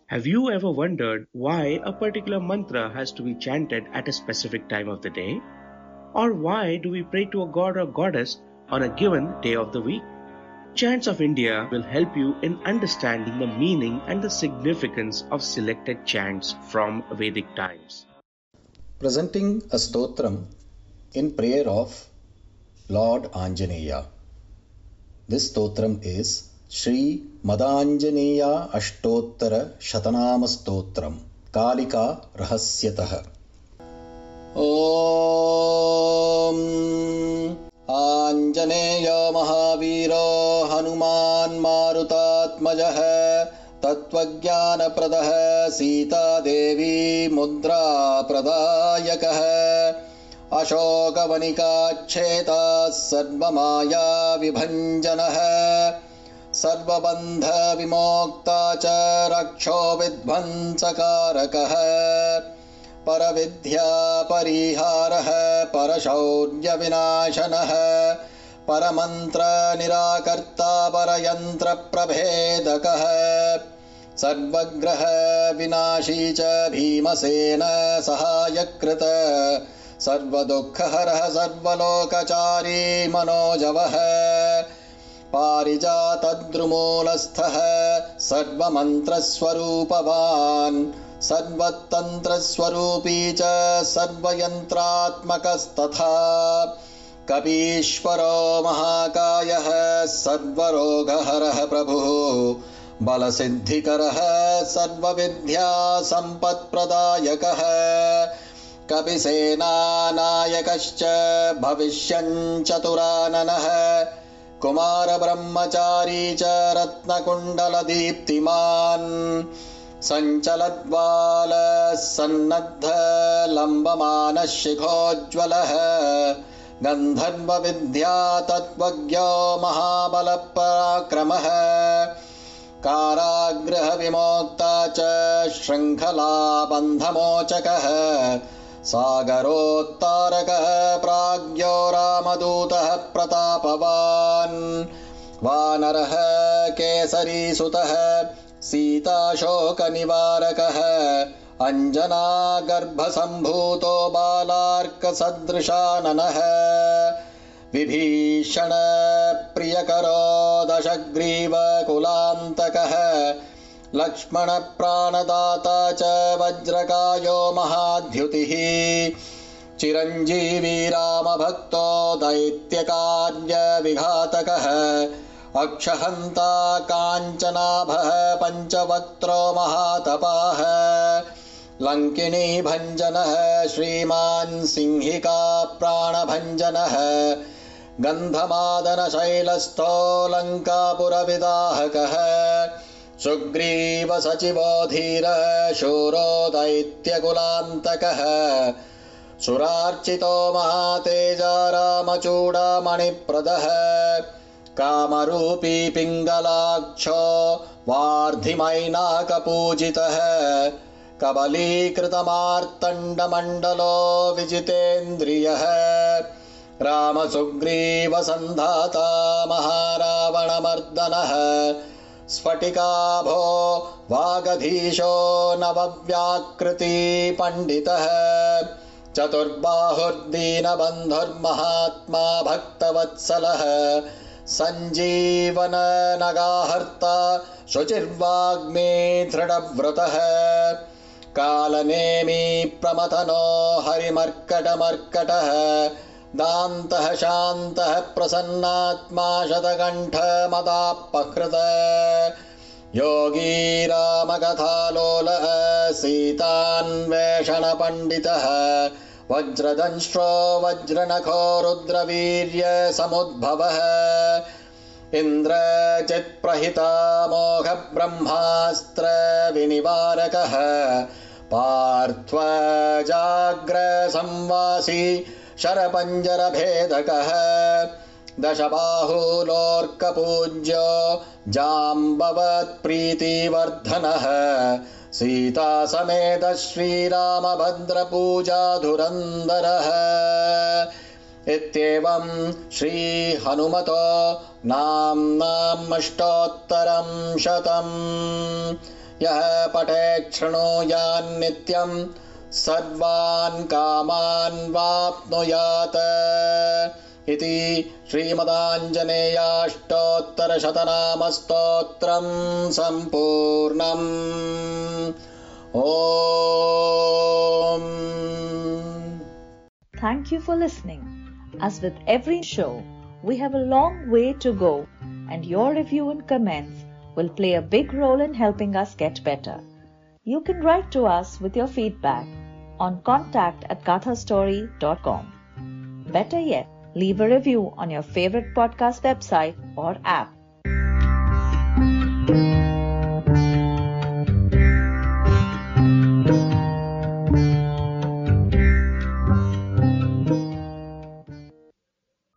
Have you ever wondered why a particular mantra has to be chanted at a specific time of the day? Or why do we pray to a god or goddess on a given day of the week? Chants of India will help you in understanding the meaning and the significance of selected chants from Vedic times. Presenting a stotram in prayer of Lord Anjaneya. This stotram is Sri Madanjaneya Ashtottara Shatanama Stotram Kalika Rahasyatah. Om Anjaneya Mahaviro Hanuman Marutatmajah Tattvajnanapradaha Sita Devi Mudra Pradayakah Ashokavanikacheta Sarvamaya Vibhanjanah Sarvabandha Vimokta Cha Raksho Vidhvansakarakaha Paravidya Pariharah Parashaurya Vinashanah Paramantra Nirakarta Parayantra Prabhedakah Sarvagraha Vinashi Cha Bhimasena Sahayakrita Sarvadukkhaharaha Sarvalokachari Manojavah Parijatadrumulastha Sarvamantraswarupavan Sarvatantraswarupi Cha Sarvayantratmakastatha Kapishwaro Mahakayah Sarvarogaharah Prabhu Balasiddhikarah Sarvavidya Sampatpradayakah Kapisena Nayakascha Bhavishyan Chaturananah Kumara Brahmachari Cha Ratnakundala Deeptiman Sanchaladvala Sannadha Lambamana Shikhojwalah Gandharva Vidya Tatvagyo Mahabala Parakramah Karagraha Vimokta Cha Shrinkhala Bandhamochakah Sagarottarakah Pragyo Ramadutah Pratapavan Vanarah Kesari Sutah Sita Shoka Nivarakah Anjana Garbha Sambhuto Balarka Sadrishananah Vibhishana Priyakaro Dashagriva Kulantakah Lakshmana Pranadata Cha Vajrakayo Mahadhyutihi Chiranjeevi Rama Bhakto Daityakadya Vighatakah Akshahanta Kanchanabha Panchavatro Mahatapah Lankini Bhanjanah Shriman Singhika Pranabhanjanah Gandhamadana Shailasto Lankapura Vidahakah Sugriva Sachivo Dhira Shuro Daityakulantakah Surarchito Mahateja Ramachuda Manipradaha Kamarupi Pingalaksho Vardhimainaka Pujitah Kabalikritamārtandamandalo Vijitendriyah Rama Sugriva Sandhata Maharavana Sfatikabho Vagadhisho Navavyākriti Panditah Chaturbahurdina Bandhur Mahatma Bhaktavatsalaha Sanjeevana Nagaharta Shuchirvagmi Thridavratah Kalanemi Pramatano Harimarkatamarkatah Dantah Shantah Prasannatma Shatakantha Madapakrita Yogi Ramakatha Sitan Veshana Panditah Vajradanshro Vajranakho Rudravirya Samudbhavah Indrajit Prahita Moha Brahmastra Vinivarakah Parthva Jagra Samvasi Sharapanjara Bhedakah Dashabahu Lorka Pujyo Jambavat Priti Vardhanah Sita Sameta Shri Rama Bhadra Puja Dhurandarah Ityevam Shri Hanumato Nam Ashtottaram Shatam यः पठेत् शृणुयान् नित्यं सर्वान् कामान् वाप्नुयात् इति श्रीमदाञ्जनेयाष्टोत्तरशतनामस्तोत्रं सम्पूर्णम्। Om. Thank you for listening. As with every show, we have a long way to go, and your review and comments will play a big role in helping us get better. You can write to us with your feedback on contact@gathastory.com. Better yet, leave a review on your favorite podcast website or app.